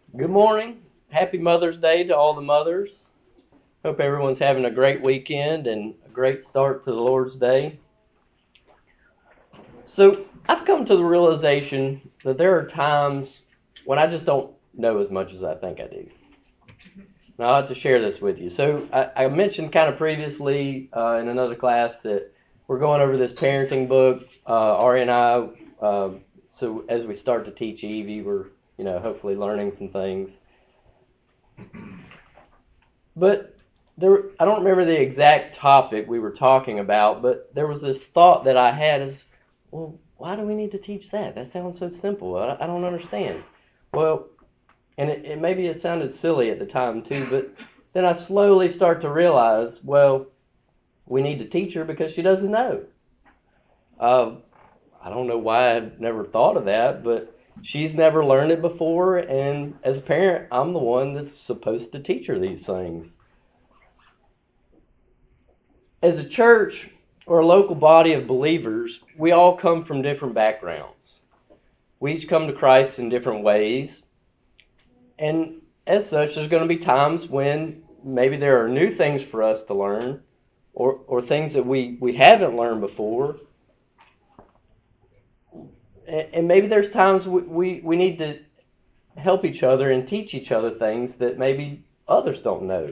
Good morning. Happy Mother's Day to all the mothers. Hope everyone's having a great weekend and a great start to the Lord's Day. So, I've come to the realization that there are times when I just don't know as much as I think I do. And I'll have to share this with you. So, I mentioned kind of previously in another class that we're going over this parenting book, Ari and I. So, as we start to teach Evie, we're hopefully learning some things. But I don't remember the exact topic we were talking about, but there was this thought that I had is, well, why do we need to teach that? That sounds so simple. I don't understand. Well, and maybe it sounded silly at the time too, but then I slowly start to realize, well, we need to teach her because she doesn't know. I don't know why I've never thought of that, but she's never learned it before, and as a parent, I'm the one that's supposed to teach her these things. As a church or a local body of believers, we all come from different backgrounds. We each come to Christ in different ways, and as such, there's going to be times when maybe there are new things for us to learn, or things that we haven't learned before. And maybe there's times we need to help each other and teach each other things that maybe others don't know.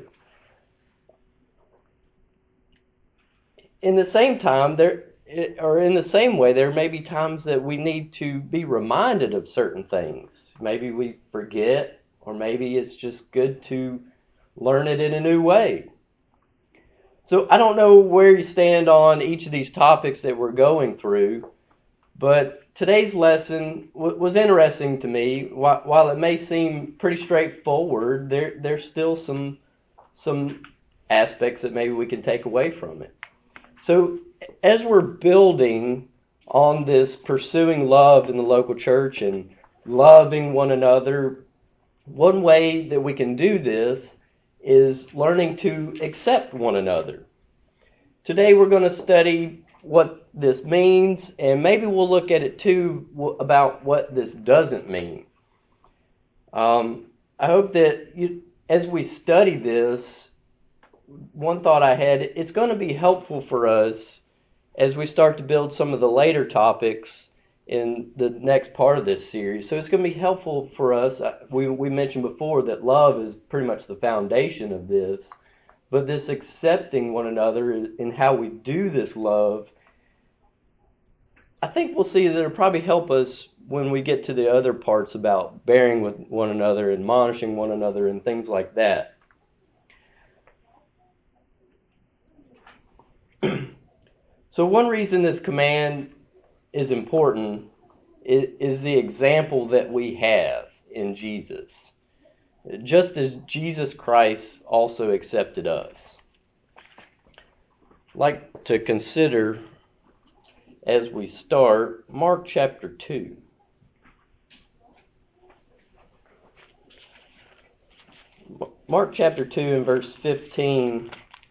In the same time, in the same way, there may be times that we need to be reminded of certain things. Maybe we forget, or maybe it's just good to learn it in a new way. So I don't know where you stand on each of these topics that we're going through, but today's lesson was interesting to me. While it may seem pretty straightforward, there's still some aspects that maybe we can take away from it. So as we're building on this pursuing love in the local church and loving one another, one way that we can do this is learning to accept one another. Today we're going to study what this means, and maybe we'll look at it too about what this doesn't mean. I hope that as we study this, one thought I had, it's going to be helpful for us as we start to build some of the later topics in the next part of this series. So it's going to be helpful for us. We mentioned before that love is pretty much the foundation of this, but this accepting one another in how we do this love, I think we'll see that it'll probably help us when we get to the other parts about bearing with one another, admonishing one another, and things like that. So one reason this command is important is the example that we have in Jesus. Just as Jesus Christ also accepted us. I'd like to consider, as we start, Mark chapter 2. Mark chapter 2 and verse 15.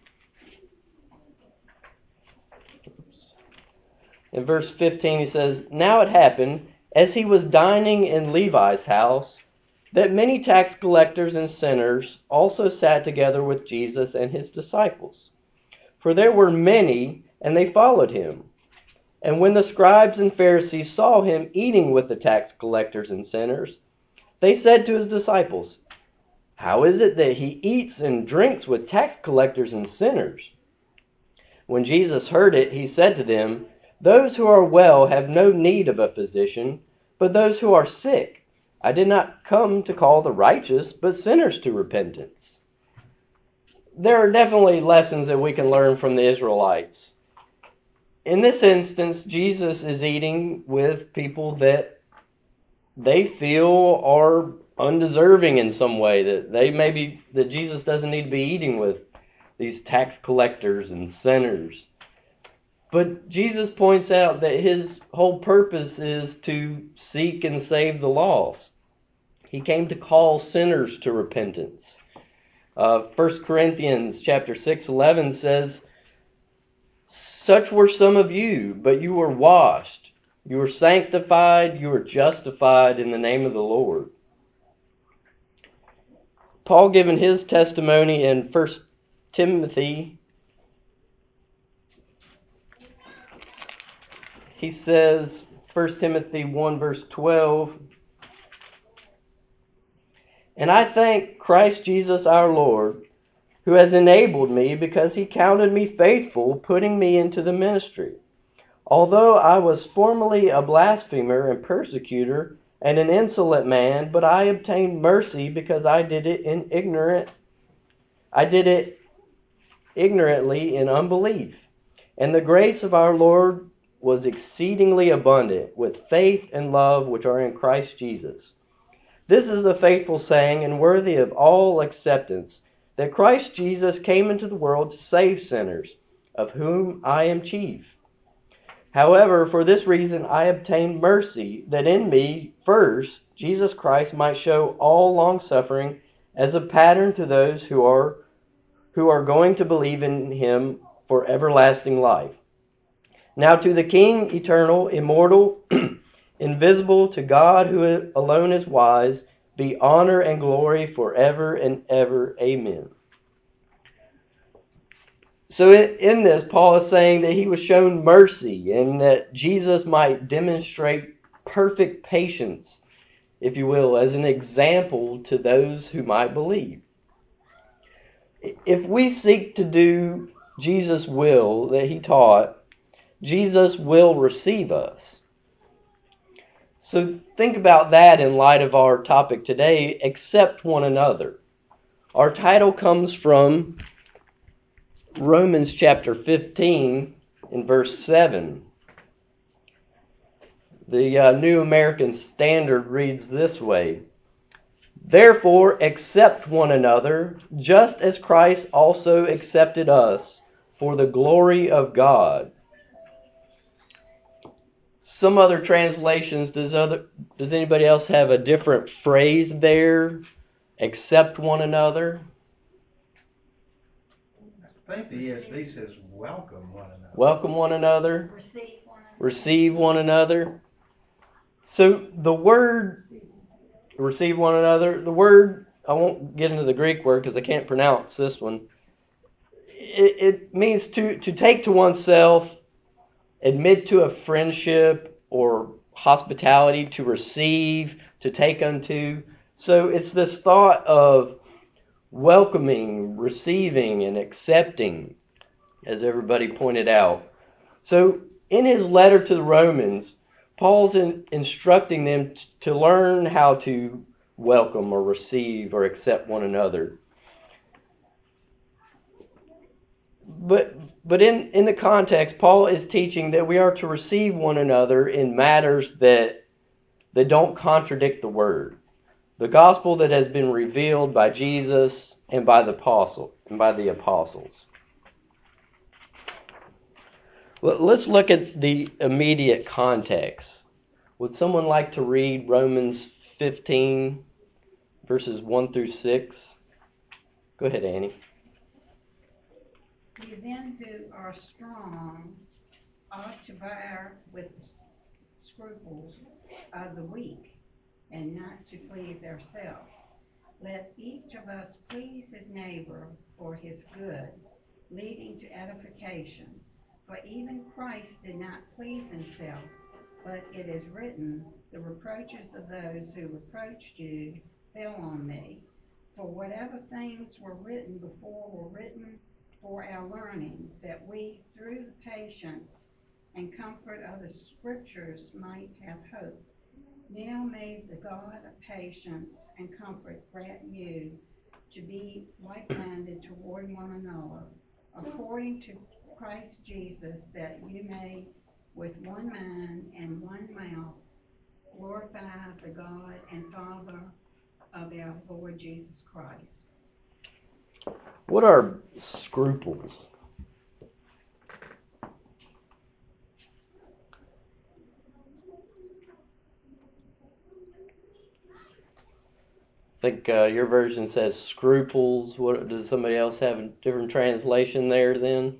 In verse 15 he says, "Now it happened, as he was dining in Levi's house, that many tax collectors and sinners also sat together with Jesus and his disciples. For there were many, and they followed him. And when the scribes and Pharisees saw him eating with the tax collectors and sinners, they said to his disciples, 'How is it that he eats and drinks with tax collectors and sinners?' When Jesus heard it, he said to them, 'Those who are well have no need of a physician, but those who are sick. I did not come to call the righteous, but sinners to repentance.'" There are definitely lessons that we can learn from the Israelites. In this instance, Jesus is eating with people that they feel are undeserving in some way, that Jesus doesn't need to be eating with these tax collectors and sinners. But Jesus points out that his whole purpose is to seek and save the lost. He came to call sinners to repentance. 1 Corinthians chapter 6:11 says, "Such were some of you, but you were washed, you were sanctified, you were justified in the name of the Lord." Paul giving his testimony in 1 Timothy, he says, 1 Timothy 1 verse 12, "And I thank Christ Jesus our Lord, who has enabled me because he counted me faithful, putting me into the ministry. Although I was formerly a blasphemer and persecutor and an insolent man, but I obtained mercy because I did it ignorantly in unbelief. And the grace of our Lord was exceedingly abundant with faith and love which are in Christ Jesus. This is a faithful saying and worthy of all acceptance, that Christ Jesus came into the world to save sinners, of whom I am chief. However, for this reason I obtained mercy, that in me first Jesus Christ might show all longsuffering as a pattern to those who are going to believe in him for everlasting life. Now to the King, eternal, immortal, invisible, to God who alone is wise, be honor and glory forever and ever. Amen." So in this, Paul is saying that he was shown mercy and that Jesus might demonstrate perfect patience, if you will, as an example to those who might believe. If we seek to do Jesus' will that he taught, Jesus will receive us. So think about that in light of our topic today, accept one another. Our title comes from Romans chapter 15 in verse 7. The New American Standard reads this way: "Therefore accept one another, just as Christ also accepted us, for the glory of God." Some other translations, does anybody else have a different phrase there? Accept one another. I think the ESV says welcome one another. Welcome one another. Receive one another. So the word receive one another, the word, I won't get into the Greek word because I can't pronounce this one. It means to take to oneself, admit to a friendship or hospitality, to receive, to take unto. So it's this thought of welcoming, receiving, and accepting, as everybody pointed out. So in his letter to the Romans, Paul's instructing them to learn how to welcome or receive or accept one another. But in the context, Paul is teaching that we are to receive one another in matters that don't contradict the word. The gospel that has been revealed by Jesus and by the apostles. Let's look at the immediate context. Would someone like to read Romans 15, verses 1 through 6? Go ahead, Annie. "You then who are strong ought to bear with scruples of the weak, and not to please ourselves. Let each of us please his neighbor for his good, leading to edification. For even Christ did not please himself, but it is written, the reproaches of those who reproached you fell on me. For whatever things were written before were written for our learning, that we, through the patience and comfort of the Scriptures, might have hope. Now may the God of patience and comfort grant you to be like-minded toward one another, according to Christ Jesus, that you may, with one mind and one mouth, glorify the God and Father of our Lord Jesus Christ." What are scruples? I think your version says scruples. What does somebody else have a different translation there then?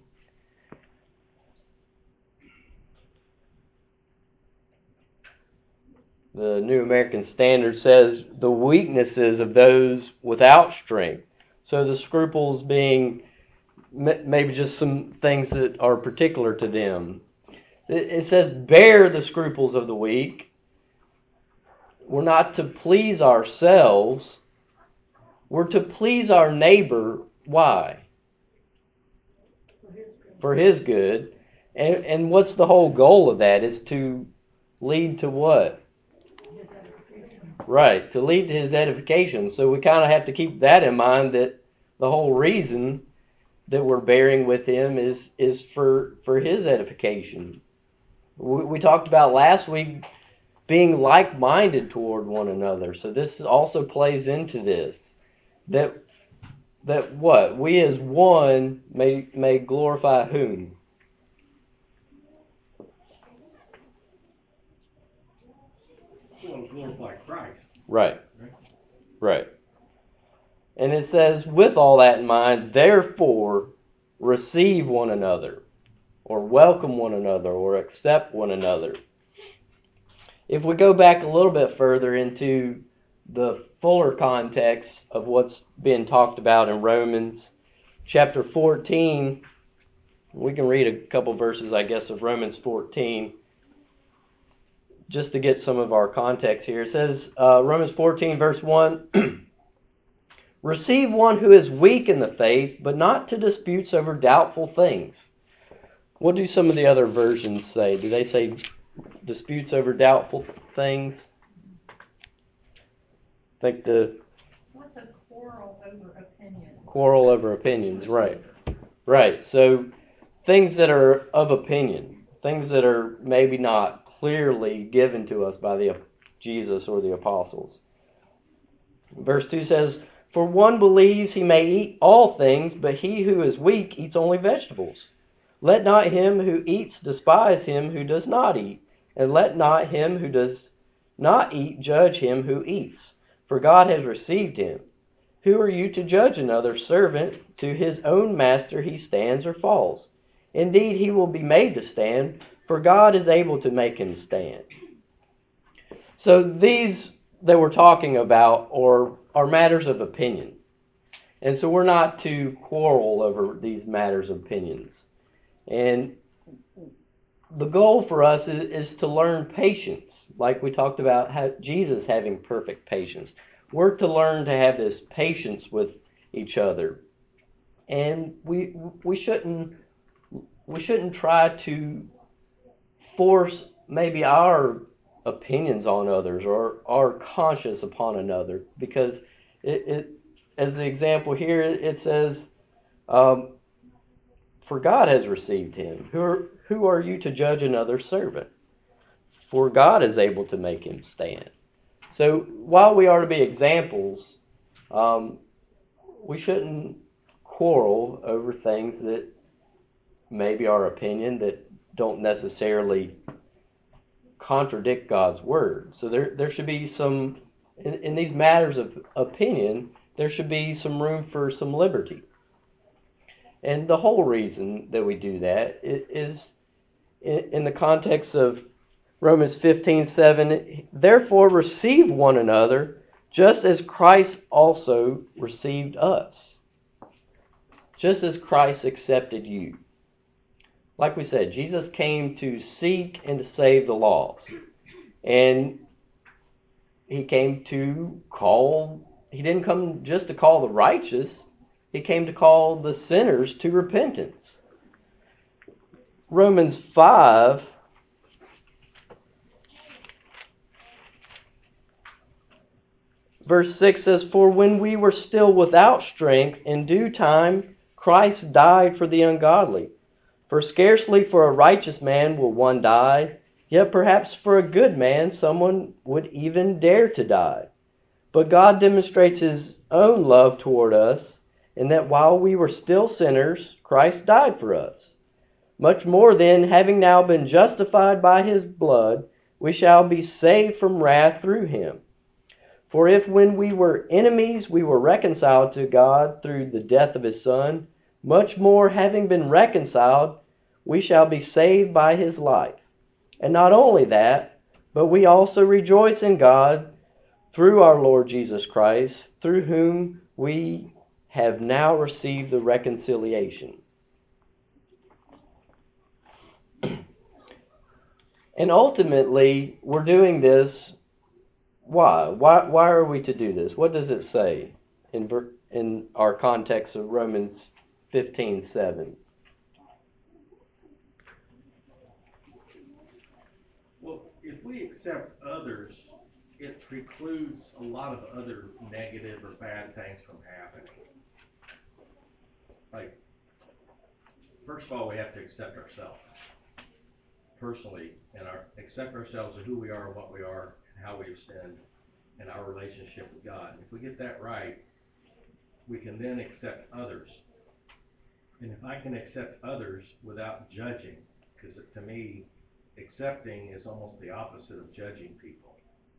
The New American Standard says the weaknesses of those without strength. So the scruples being maybe just some things that are particular to them. It says, bear the scruples of the weak. We're not to please ourselves. We're to please our neighbor. Why? For his good. And what's the whole goal of that? Is to lead to what? Right, to lead to his edification. So we kind of have to keep that in mind, that the whole reason that we're bearing with him is for his edification. We talked about last week being like-minded toward one another. So this also plays into this. That what? We as one may glorify whom? Well, glorify Christ. Right. Right. And it says, with all that in mind, therefore, receive one another, or welcome one another, or accept one another. If we go back a little bit further into the fuller context of what's being talked about in Romans chapter 14, we can read a couple verses, I guess, of Romans 14, just to get some of our context here. It says, Romans 14, verse 1, receive one who is weak in the faith, but not to disputes over doubtful things. What do some of the other versions say? Do they say disputes over doubtful things? I think What says quarrel over opinions? Quarrel over opinions, right. Right, so things that are of opinion, things that are maybe not clearly given to us by Jesus or the apostles. Verse 2 says, for one believes he may eat all things, but he who is weak eats only vegetables. Let not him who eats despise him who does not eat, and let not him who does not eat judge him who eats, for God has received him. Who are you to judge another servant? To his own master he stands or falls. Indeed, he will be made to stand, for God is able to make him stand. So these that we're talking about are matters of opinion. And so we're not to quarrel over these matters of opinions. And the goal for us is to learn patience, like we talked about Jesus having perfect patience. We're to learn to have this patience with each other. And we shouldn't try to force maybe our opinions on others or our conscience upon another, because it as the example here, it says, for God has received him. Who are you to judge another servant? For God is able to make him stand. So while we are to be examples, we shouldn't quarrel over things that maybe our opinion that don't necessarily contradict God's word. So there should be some, in these matters of opinion, there should be some room for some liberty. And the whole reason that we do that is in the context of Romans 15:7, therefore receive one another, just as Christ also received us. Just as Christ accepted you. Like we said, Jesus came to seek and to save the lost. And he came to call, he didn't come just to call the righteous, he came to call the sinners to repentance. Romans 5, verse 6 says, for when we were still without strength, in due time Christ died for the ungodly. For scarcely for a righteous man will one die, yet perhaps for a good man someone would even dare to die. But God demonstrates his own love toward us, in that while we were still sinners, Christ died for us. Much more then, having now been justified by his blood, we shall be saved from wrath through him. For if when we were enemies we were reconciled to God through the death of his Son, much more having been reconciled, we shall be saved by his life. And not only that, but we also rejoice in God through our Lord Jesus Christ, through whom we have now received the reconciliation. And ultimately, we're doing this. Why? Why are we to do this? What does it say in our context of Romans 15:7? Well, if we accept others, it precludes a lot of other negative or bad things from happening. Like, first of all, we have to accept ourselves personally, and accept ourselves and who we are and what we are and how we've sinned and our relationship with God. And if we get that right, we can then accept others. And if I can accept others without judging, because to me, accepting is almost the opposite of judging people.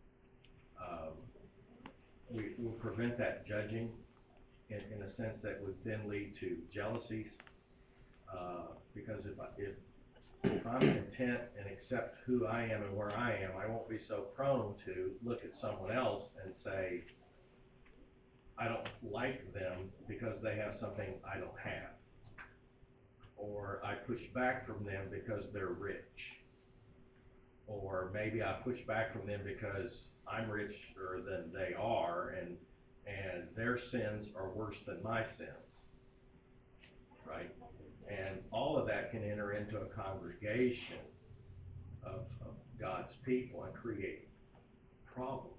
We will prevent that judging in a sense that would then lead to jealousies. Because if I'm content and accept who I am and where I am, I won't be so prone to look at someone else and say, I don't like them because they have something I don't have. Or I push back from them because they're rich. Or maybe I push back from them because I'm richer than they are, and their sins are worse than my sins, right? And all of that can enter into a congregation of God's people and create problems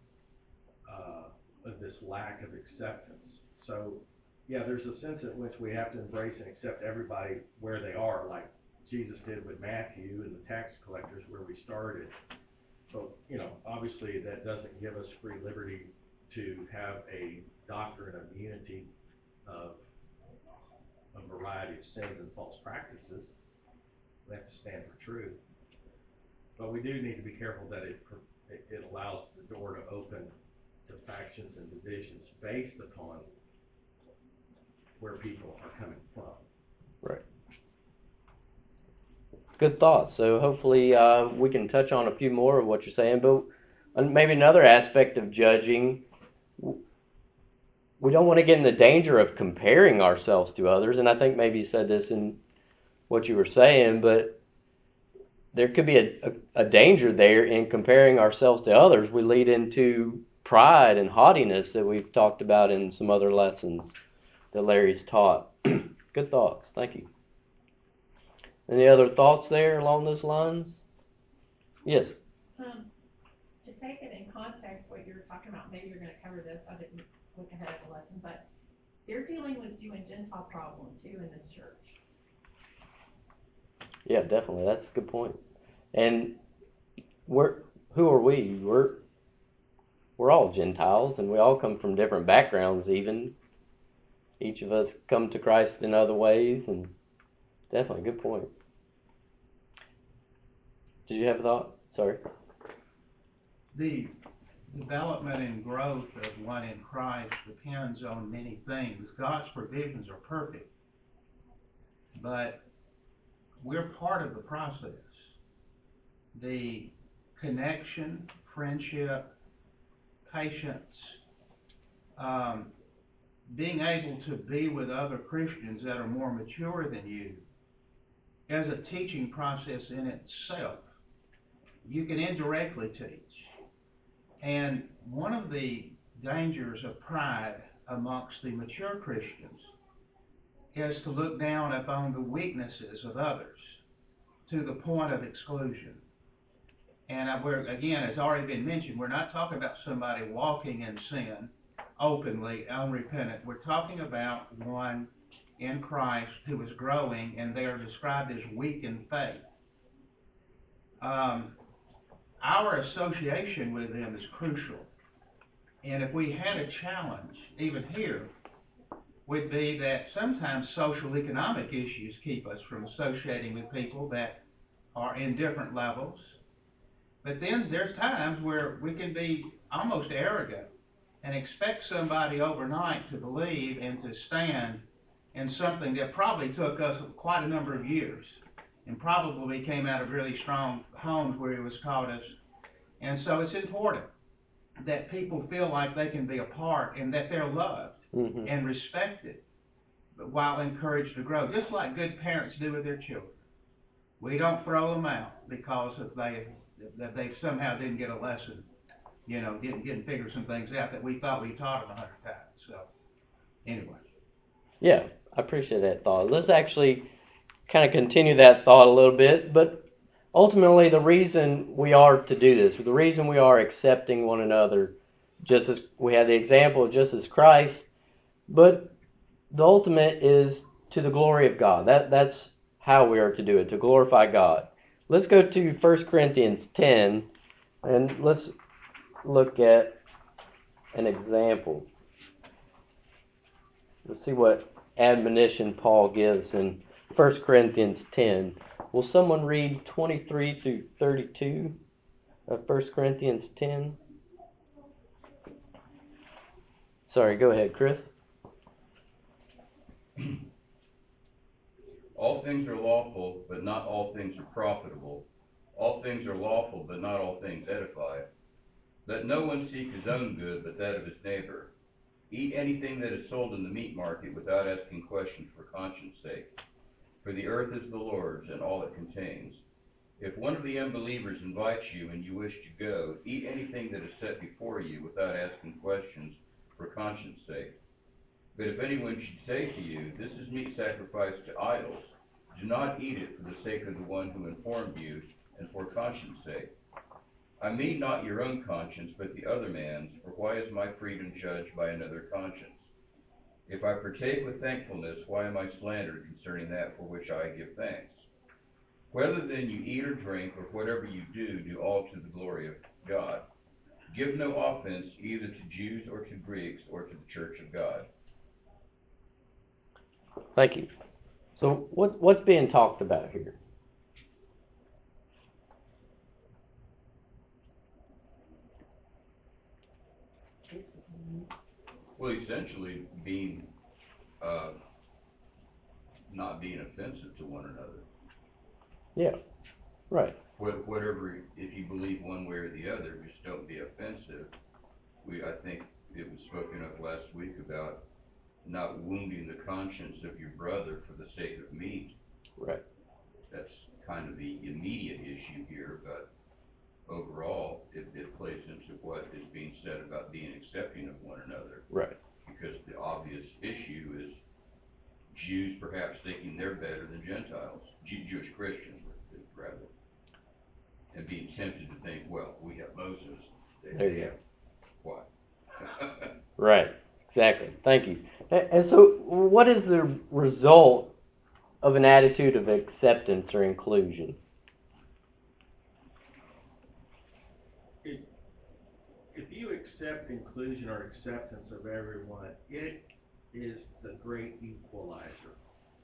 of this lack of acceptance. So, yeah, there's a sense in which we have to embrace and accept everybody where they are, like Jesus did with Matthew and the tax collectors where we started. But, obviously that doesn't give us free liberty to have a doctrine of unity of a variety of sins and false practices. We have to stand for truth. But we do need to be careful that it allows the door to open to factions and divisions based upon where people are coming from. Right. Good thoughts. So hopefully we can touch on a few more of what you're saying. But maybe another aspect of judging, we don't want to get in the danger of comparing ourselves to others. And I think maybe you said this in what you were saying, but there could be a danger there in comparing ourselves to others. We lead into pride and haughtiness that we've talked about in some other lessons that Larry's taught. Good thoughts. Thank you. Any other thoughts there along those lines? Yes. To take it in context, what you're talking about, maybe you're going to cover this. I didn't look ahead of the lesson, but they're dealing with Jew and Gentile problem too in this church. Yeah, definitely. That's a good point. And who are we? We're all Gentiles, and we all come from different backgrounds. Even each of us come to Christ in other ways, and definitely a good point. Did you have a thought? Sorry. The development and growth of one in Christ depends on many things. God's provisions are perfect, but we're part of the process. The connection, friendship, patience, being able to be with other Christians that are more mature than you is a teaching process in itself. You can indirectly teach. And one of the dangers of pride amongst the mature Christians is to look down upon the weaknesses of others to the point of exclusion. And again, as already been mentioned, we're not talking about somebody walking in sin openly, unrepentant. We're talking about one in Christ who is growing, and they are described as weak in faith. Our association with them is crucial. And if we had a challenge, even here, would be that sometimes social economic issues keep us from associating with people that are in different levels. But then there's times where we can be almost arrogant and expect somebody overnight to believe and to stand in something that probably took us quite a number of years and probably came out of really strong homes where it was taught us And so it's important that people feel like they can be a part and that they're loved Mm-hmm. and respected, but while encouraged to grow, just like good parents do with their children. We don't throw them out because they somehow didn't get a lesson, didn't figure some things out that we thought we taught them 100 times. So, anyway. Yeah, I appreciate that thought. Let's actually kind of continue that thought a little bit, but ultimately the reason we are to do this, the reason we are accepting one another, just as we had the example of just as Christ, but the ultimate is to the glory of God. That's how we are to do it, to glorify God. Let's go to 1 Corinthians 10, and let's look at an example. Let's see what admonition Paul gives in 1 Corinthians 10. Will someone read 23 through 32 of 1 Corinthians 10? Sorry, go ahead, Chris. All things are lawful, but not all things are profitable. All things are lawful, but not all things edify. Let no one seek his own good, but that of his neighbor. Eat anything that is sold in the meat market without asking questions for conscience sake. For the earth is the Lord's and all it contains. If one of the unbelievers invites you and you wish to go, eat anything that is set before you without asking questions for conscience sake. But if anyone should say to you, this is meat sacrificed to idols, do not eat it for the sake of the one who informed you and for conscience sake. I mean not your own conscience, but the other man's, for why is my freedom judged by another conscience? If I partake with thankfulness, why am I slandered concerning that for which I give thanks? Whether then you eat or drink, or whatever you do, do all to the glory of God. Give no offense either to Jews or to Greeks or to the church of God. Thank you. So what's being talked about here? Well, essentially not being offensive to one another. Yeah, right. Whatever, if you believe one way or the other, just don't be offensive. I think it was spoken of last week about not wounding the conscience of your brother for the sake of meat. Right. That's kind of the immediate issue here, but overall, it plays into what is being said about being accepting of one another. Right. Because the obvious issue is Jews perhaps thinking they're better than Gentiles, Jewish Christians, rather, and being tempted to think, well, we have Moses, they have what? Right. Exactly. Thank you. And so, what is the result of an attitude of acceptance or inclusion? If you accept inclusion or acceptance of everyone, it is the great equalizer.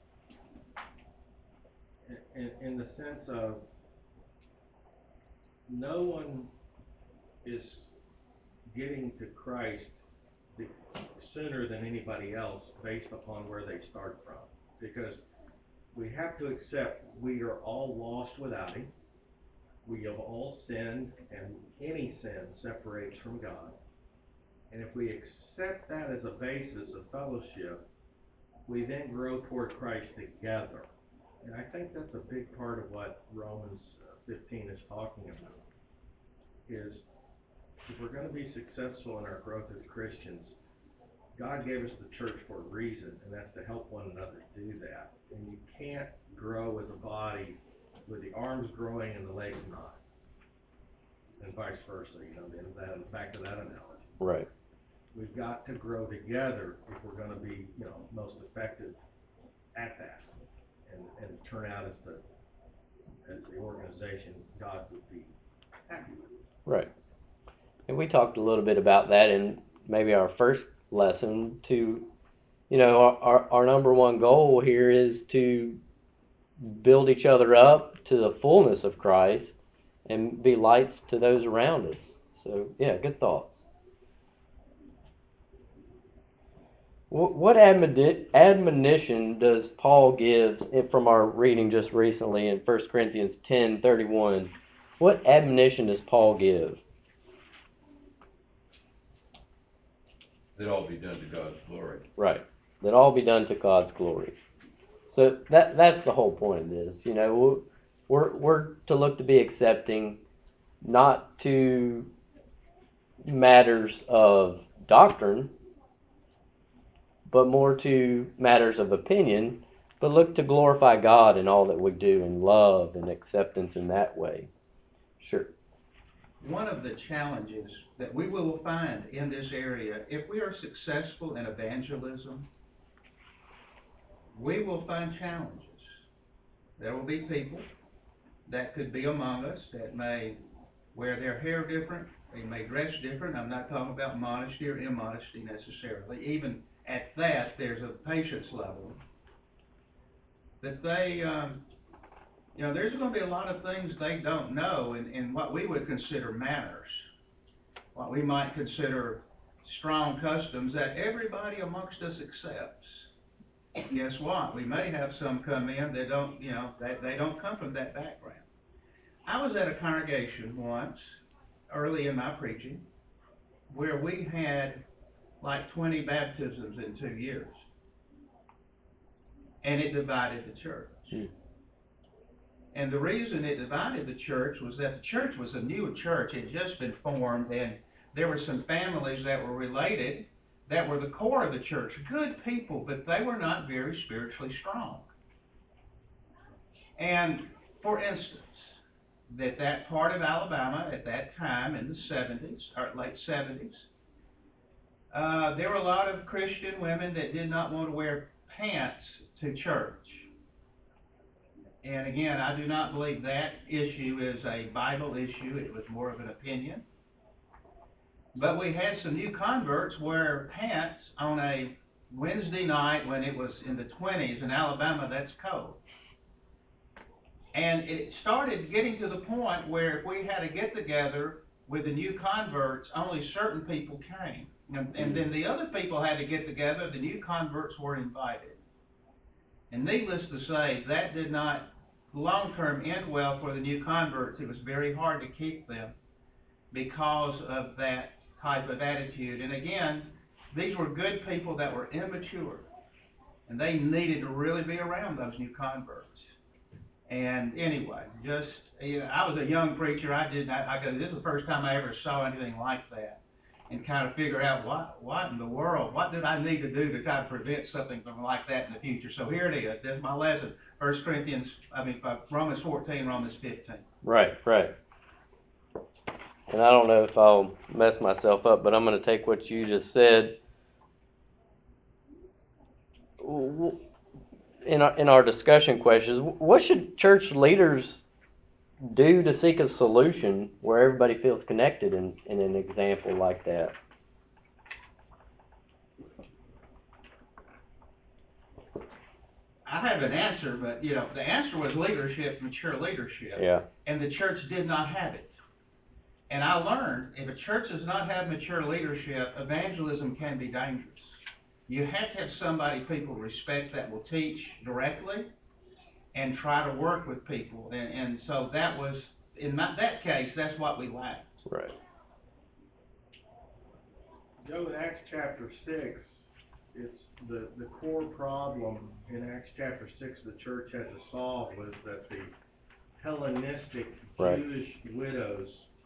In the sense of no one is getting to Christ sooner than anybody else based upon where they start from. Because we have to accept we are all lost without Him. We have all sinned, and any sin separates from God. And if we accept that as a basis of fellowship, we then grow toward Christ together. And I think that's a big part of what Romans 15 is talking about, is if we're going to be successful in our growth as Christians, God gave us the church for a reason, and that's to help one another do that. And you can't grow as a body with the arms growing and the legs not, and vice versa. Back to that analogy. Right. We've got to grow together if we're going to be, most effective at that, and turn out as the organization God would be happy with. Right. And we talked a little bit about that in maybe our first lesson. Our number one goal here is to build each other up to the fullness of Christ and be lights to those around us. So, yeah, good thoughts. What admonition does Paul give from our reading just recently in 1 Corinthians 10:31? What admonition does Paul give? that all be done to God's glory. Right. That all be done to God's glory. So that's the whole point of this. You know, we're to look to be accepting, not to matters of doctrine, but more to matters of opinion, but look to glorify God in all that we do in love and acceptance in that way. Sure. One of the challenges that we will find in this area, if we are successful in evangelism, we will find challenges. There will be people that could be among us that may wear their hair different, they may dress different. I'm not talking about modesty or immodesty necessarily. Even at that, there's a patience level. But they, there's going to be a lot of things they don't know in what we would consider manners, what we might consider strong customs that everybody amongst us accepts. Guess what? We may have some come in that don't, they don't come from that background. I was at a congregation once, early in my preaching, where we had like 20 baptisms in 2 years. And it divided the church. And the reason it divided the church was that the church was a new church. It had just been formed, and there were some families that were related that were the core of the church. Good people, but they were not very spiritually strong. And, for instance, that part of Alabama at that time in the 70s, or late 70s, there were a lot of Christian women that did not want to wear pants to church. And again, I do not believe that issue is a Bible issue. It was more of an opinion. But we had some new converts wear pants on a Wednesday night when it was in the 20s. In Alabama, that's cold. And it started getting to the point where if we had a get-together with the new converts, only certain people came. And then the other people had to get together. The new converts were invited. And needless to say, that did not long-term end well for the new converts. It was very hard to keep them because of that type of attitude. And again, these were good people that were immature. And they needed to really be around those new converts. And anyway, I was a young preacher. This is the first time I ever saw anything like that. And kind of figure out what in the world, what did I need to do to try to prevent something from like that in the future. So here it is. This is my lesson. Romans 14, Romans 15. Right. And I don't know if I'll mess myself up, but I'm going to take what you just said. In our discussion questions, what should church leaders do to seek a solution where everybody feels connected in an example like that? I have an answer, but the answer was leadership, mature leadership. Yeah. And the church did not have it. And I learned if a church does not have mature leadership, evangelism can be dangerous. You have to have somebody people respect that will teach directly and try to work with people. And so that was, in that case, that's what we lacked. Right. Joe, in Acts chapter 6, it's the core problem in Acts chapter 6 the church had to solve was that the Hellenistic Jewish widows,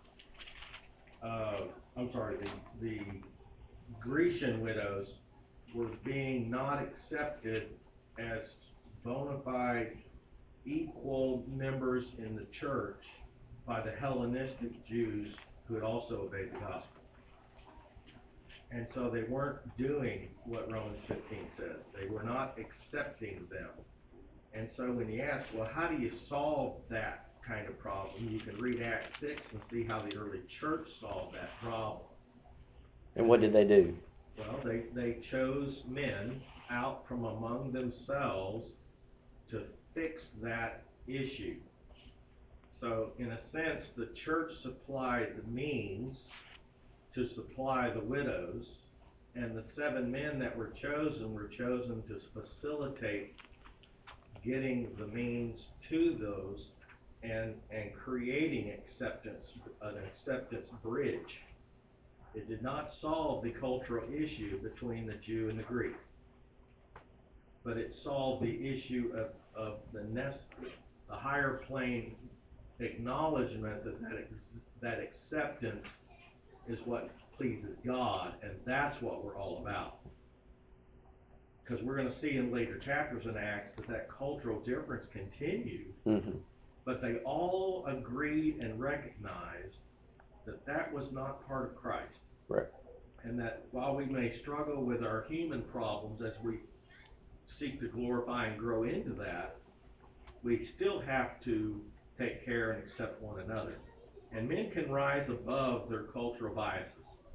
the Grecian widows were being not accepted as bona fide equal members in the church by the Hellenistic Jews who had also obeyed the gospel. And so they weren't doing what Romans 15 says. They were not accepting them. And so when you ask, well, how do you solve that kind of problem? You can read Acts 6 and see how the early church solved that problem. And what did they do? Well, they chose men out from among themselves to fix that issue. So in a sense, the church supplied the means to supply the widows, and the 7 men that were chosen to facilitate getting the means to those and creating an acceptance bridge. It did not solve the cultural issue between the Jew and the Greek. But it solved the issue of the higher plane acknowledgement that acceptance is what pleases God, and that's what we're all about. Because we're going to see in later chapters in Acts that cultural difference continued, but they all agreed and recognized that was not part of Christ. Right. And that while we may struggle with our human problems as we seek to glorify and grow into that, we still have to take care and accept one another. And men can rise above their cultural biases.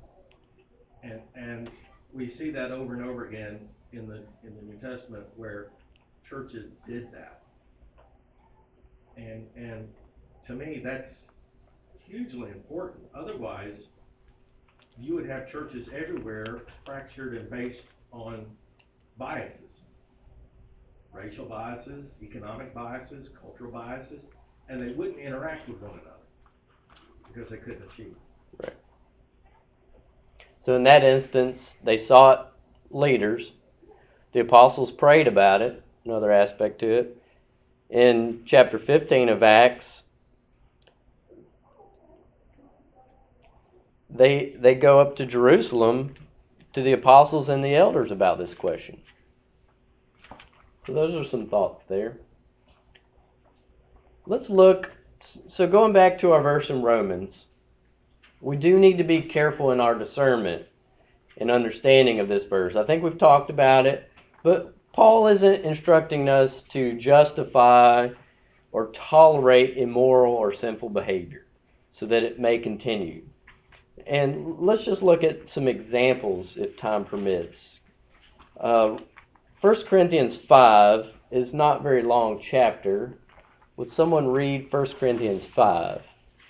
And we see that over and over again in the New Testament where churches did that. And to me, that's hugely important. Otherwise, you would have churches everywhere fractured and based on biases. Racial biases, economic biases, cultural biases, and they wouldn't interact with one another because they couldn't achieve. Right. So in that instance, they sought leaders. The apostles prayed about it, another aspect to it. In chapter 15 of Acts, they go up to Jerusalem to the apostles and the elders about this question. So those are some thoughts there. Let's look, so going back to our verse in Romans, we do need to be careful in our discernment and understanding of this verse. I think we've talked about it, but Paul isn't instructing us to justify or tolerate immoral or sinful behavior so that it may continue. And let's just look at some examples if time permits. 1 Corinthians 5 is not a very long chapter. Would someone read 1 Corinthians 5?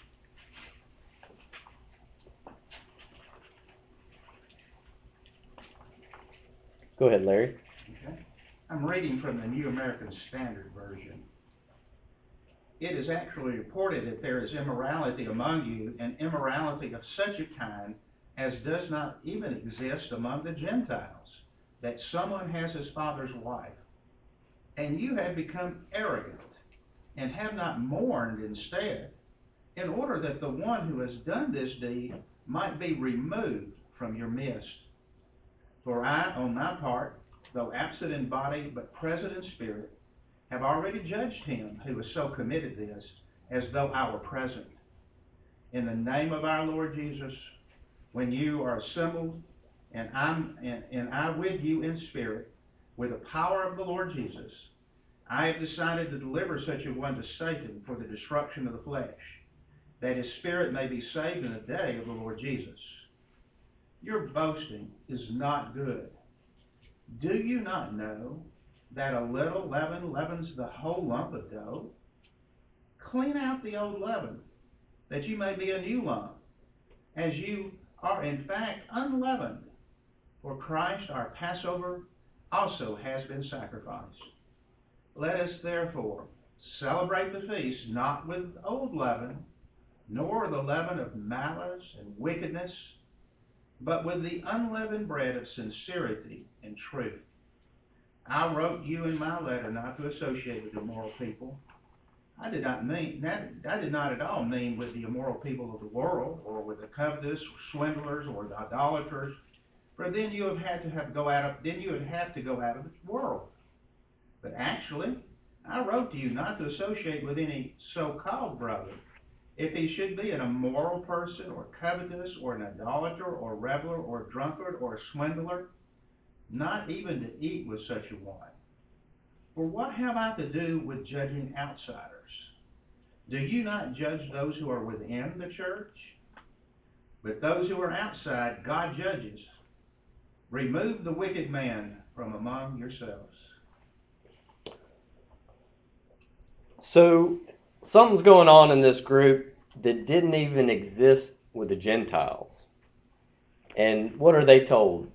Go ahead, Larry. Okay. I'm reading from the New American Standard Version. It is actually reported that there is immorality among you, and immorality of such a kind as does not even exist among the Gentiles, that someone has his father's wife. And you have become arrogant, and have not mourned instead, in order that the one who has done this deed might be removed from your midst. For I, on my part, though absent in body but present in spirit, have already judged him who has so committed this, as though I were present. In the name of our Lord Jesus, when you are assembled, and I with you in spirit, with the power of the Lord Jesus, I have decided to deliver such a one to Satan for the destruction of the flesh, that his spirit may be saved in the day of the Lord Jesus. Your boasting is not good. Do you not know that a little leaven leavens the whole lump of dough? Clean out the old leaven, that you may be a new lump, as you are in fact unleavened. For Christ our Passover also has been sacrificed. Let us therefore celebrate the feast not with old leaven, nor the leaven of malice and wickedness, but with the unleavened bread of sincerity and truth. I wrote you in my letter not to associate with immoral people. I did not at all mean with the immoral people of the world, or with the covetous, or swindlers, or the idolaters, for then you would have to go out of the world. But actually, I wrote to you not to associate with any so-called brother, if he should be an immoral person, or covetous, or an idolater, or reveler, or drunkard, or a swindler, not even to eat with such a one. For what have I to do with judging outsiders? Do you not judge those who are within the church? But those who are outside, God judges. Remove the wicked man from among yourselves. So something's going on in this group that didn't even exist with the Gentiles. And what are they told?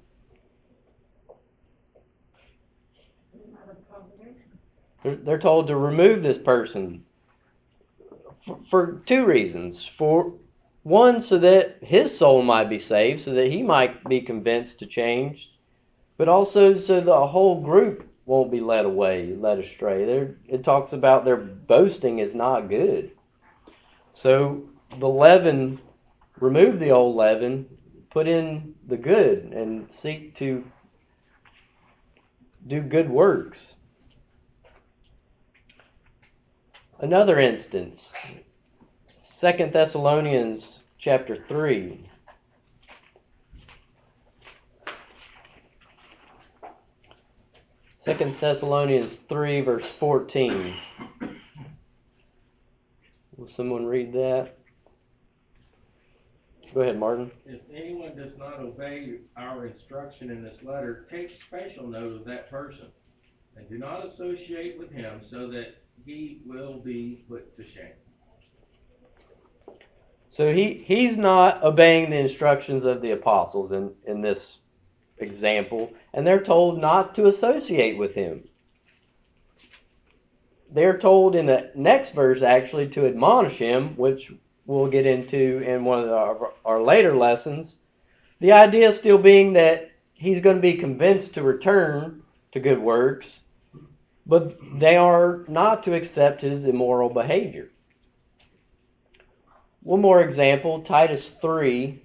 They're told to remove this person for two reasons. One, so that his soul might be saved, so that he might be convinced to change, but also so the whole group won't be led away, led astray. It talks about their boasting is not good. So the leaven, remove the old leaven, put in the good, and seek to do good works. Another instance, 2 Thessalonians chapter 3. 2 Thessalonians 3, verse 14. Will someone read that? Go ahead, Martin. If anyone does not obey our instruction in this letter, take special note of that person, and do not associate with him, so that he will be put to shame. So he's not obeying the instructions of the apostles in this example, and they're told not to associate with him. They're told in the next verse actually to admonish him, which we'll get into in one of our later lessons. The idea still being that he's going to be convinced to return to good works, but they are not to accept his immoral behavior. One more example, Titus 3.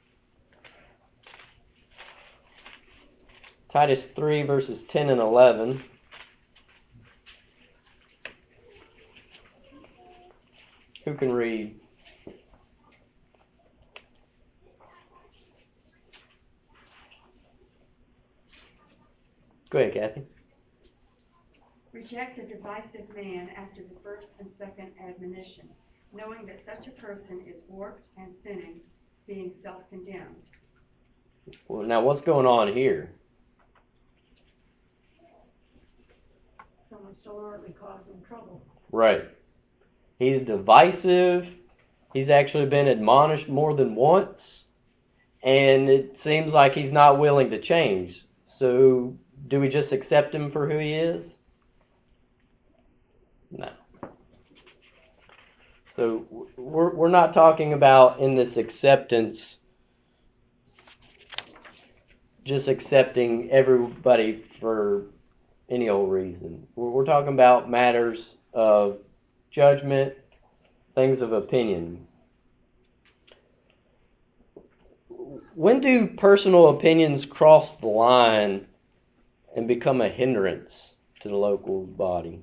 Titus 3, verses 10 and 11. Who can read? Go ahead, Kathy. Reject a divisive man after the first and second admonition, knowing that such a person is warped and sinning, being self-condemned. Well, now what's going on here? Someone so early caused them trouble. Right. He's divisive. He's actually been admonished more than once. And it seems like he's not willing to change. So do we just accept him for who he is? No. So we're not talking about in this acceptance just accepting everybody for any old reason. We're talking about matters of judgment, things of opinion. When do personal opinions cross the line and become a hindrance to the local body?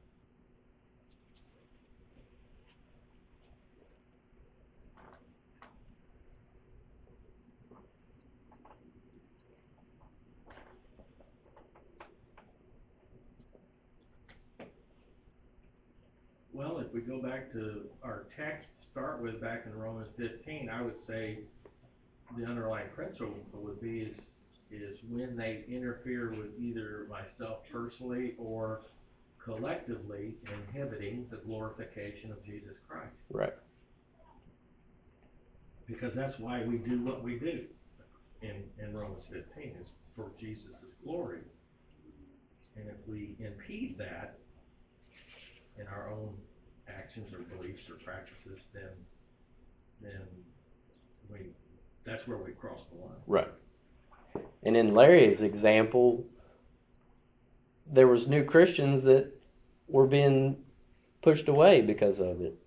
Well, if we go back to our text to start with back in Romans 15, I would say the underlying principle would be is when they interfere with either myself personally or collectively inhibiting the glorification of Jesus Christ. Right. Because that's why we do what we do in Romans 15, is for Jesus' glory. And if we impede that in our own actions or beliefs or practices, then that's where we cross the line. Right. And in Larry's example, there was new Christians that were being pushed away because of it.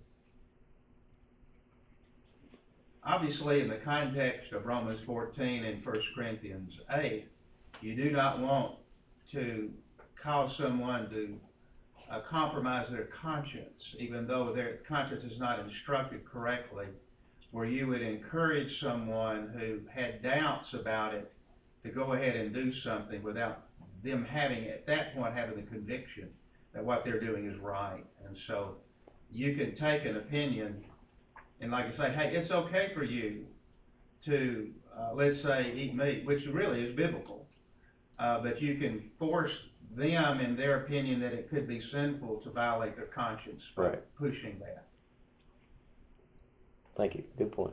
Obviously, in the context of Romans 14 and 1 Corinthians 8, you do not want to cause someone to compromise their conscience, even though their conscience is not instructed correctly, where you would encourage someone who had doubts about it to go ahead and do something without them having, at that point, having the conviction that what they're doing is right. And so you can take an opinion and, like I say, hey, it's okay for you to, let's say, eat meat, which really is biblical, but you can force them in their opinion that it could be sinful to violate their conscience by Right. pushing that. Thank you. Good point.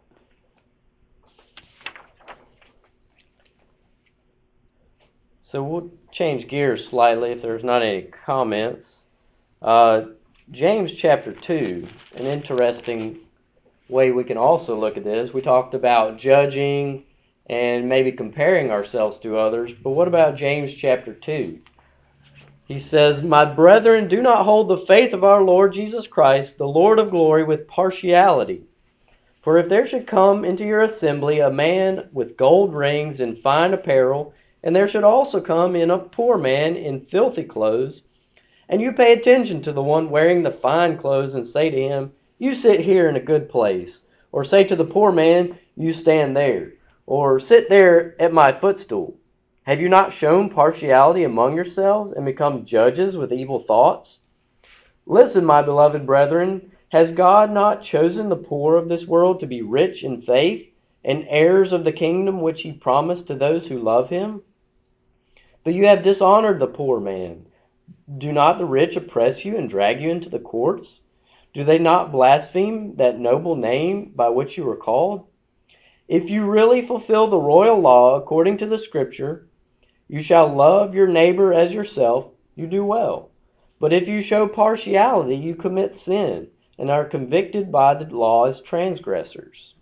So we'll change gears slightly if there's not any comments. James chapter 2, an interesting way we can also look at this. We talked about judging and maybe comparing ourselves to others, but what about James chapter 2? He says, "My brethren, do not hold the faith of our Lord Jesus Christ, the Lord of glory, with partiality. For if there should come into your assembly a man with gold rings and fine apparel, and there should also come in a poor man in filthy clothes, and you pay attention to the one wearing the fine clothes and say to him, 'You sit here in a good place,' or say to the poor man, 'You stand there,' or 'Sit there at my footstool,' have you not shown partiality among yourselves and become judges with evil thoughts? Listen, my beloved brethren, has God not chosen the poor of this world to be rich in faith and heirs of the kingdom which he promised to those who love him? But you have dishonored the poor man. Do not the rich oppress you and drag you into the courts? Do they not blaspheme that noble name by which you were called? If you really fulfill the royal law according to the Scripture, you shall love your neighbor as yourself, you do well. But if you show partiality, you commit sin and are convicted by the law as transgressors."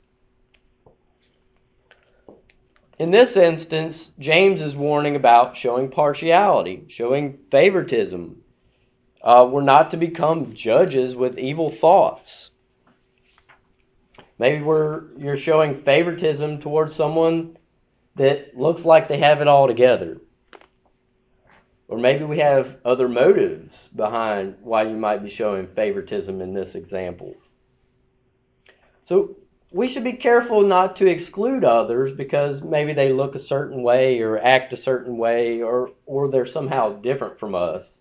In this instance, James is warning about showing partiality, showing favoritism. We're not to become judges with evil thoughts. Maybe you're showing favoritism towards someone that looks like they have it all together. Or maybe we have other motives behind why you might be showing favoritism in this example. So we should be careful not to exclude others because maybe they look a certain way or act a certain way or they're somehow different from us.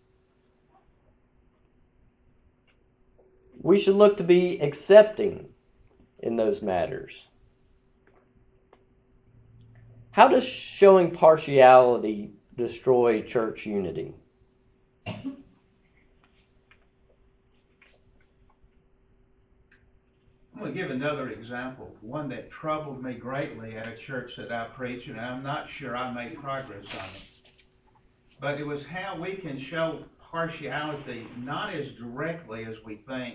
We should look to be accepting in those matters. How does showing partiality destroy church unity? I'm going to give another example, one that troubled me greatly at a church that I preach, and I'm not sure I made progress on it. But it was how we can show partiality not as directly as we think.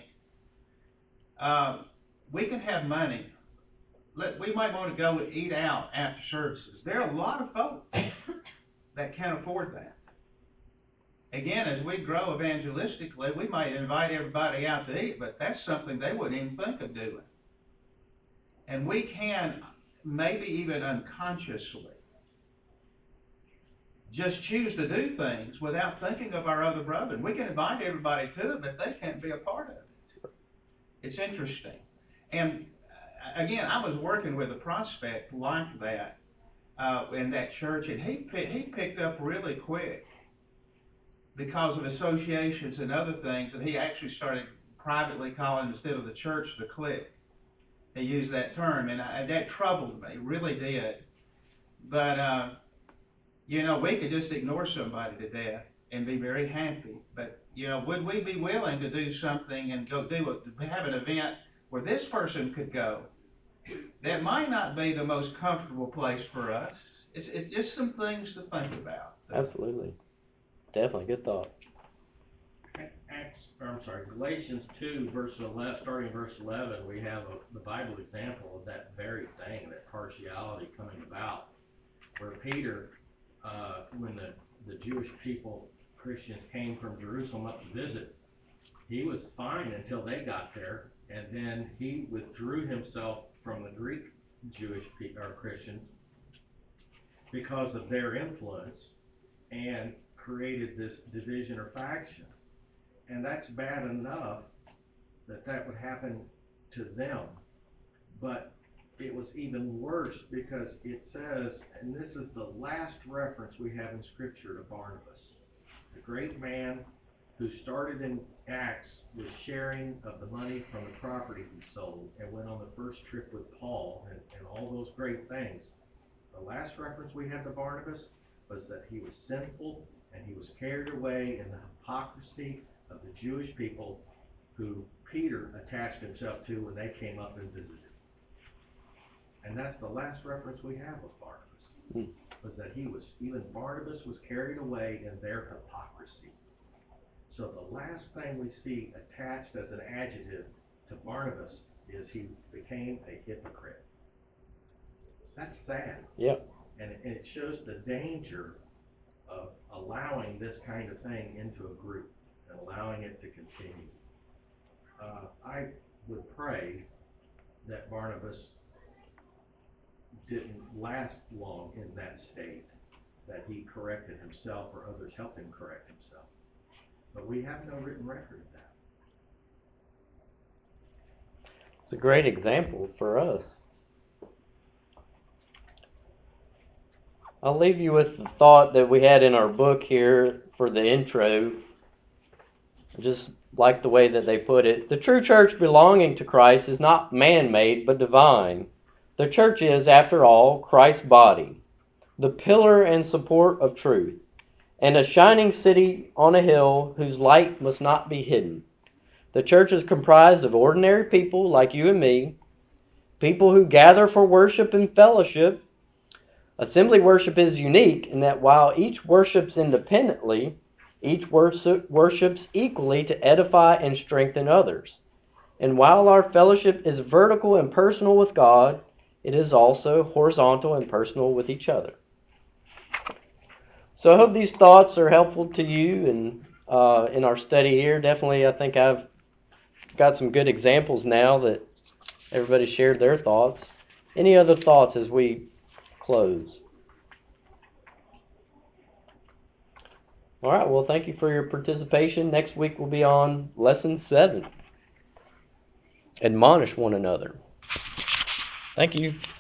We can have money. We might want to go and eat out after services. There are a lot of folks that can't afford that. Again, as we grow evangelistically, we might invite everybody out to eat, but that's something they wouldn't even think of doing. And we can, maybe even unconsciously, just choose to do things without thinking of our other brethren. We can invite everybody to it, but they can't be a part of it. It's interesting. And again, I was working with a prospect like that in that church, and he picked up really quick because of associations and other things, and he actually started privately calling, instead of the church, the clique. They used that term, and that troubled me, really did. But we could just ignore somebody to death and be very happy. But would we be willing to do something and have an event where this person could go? That might not be the most comfortable place for us. It's just some things to think about. Absolutely. Definitely, good thought. Galatians 2, starting verse 11, we have the Bible example of that very thing, that partiality coming about, where Peter, when the Jewish people, Christians, came from Jerusalem up to visit, he was fine until they got there, and then he withdrew himself from the Greek Jewish Christians because of their influence and created this division or faction. And that's bad enough that would happen to them. But it was even worse because it says, and this is the last reference we have in Scripture to Barnabas, the great man who started in Acts with sharing of the money from the property he sold and went on the first trip with Paul and all those great things. The last reference we have to Barnabas was that he was sinful and he was carried away in the hypocrisy of the Jewish people who Peter attached himself to when they came up and visited. And that's the last reference we have of Barnabas, was that even Barnabas was carried away in their hypocrisy. So the last thing we see attached as an adjective to Barnabas is he became a hypocrite. That's sad. Yep. And it shows the danger of allowing this kind of thing into a group and allowing it to continue. I would pray that Barnabas didn't last long in that state, that he corrected himself or others helped him correct himself. But we have no written record of that. It's a great example for us. I'll leave you with the thought that we had in our book here for the intro. I just like the way that they put it. The true church belonging to Christ is not man-made, but divine. The church is, after all, Christ's body, the pillar and support of truth, and a shining city on a hill whose light must not be hidden. The church is comprised of ordinary people like you and me, people who gather for worship and fellowship. Assembly worship is unique in that while each worships independently, each worships equally to edify and strengthen others. And while our fellowship is vertical and personal with God, it is also horizontal and personal with each other. So I hope these thoughts are helpful to you and in our study here. Definitely, I think I've got some good examples now that everybody shared their thoughts. Any other thoughts as we close? All right, well, thank you for your participation. Next week we'll be on Lesson 7. Admonish one another. Thank you.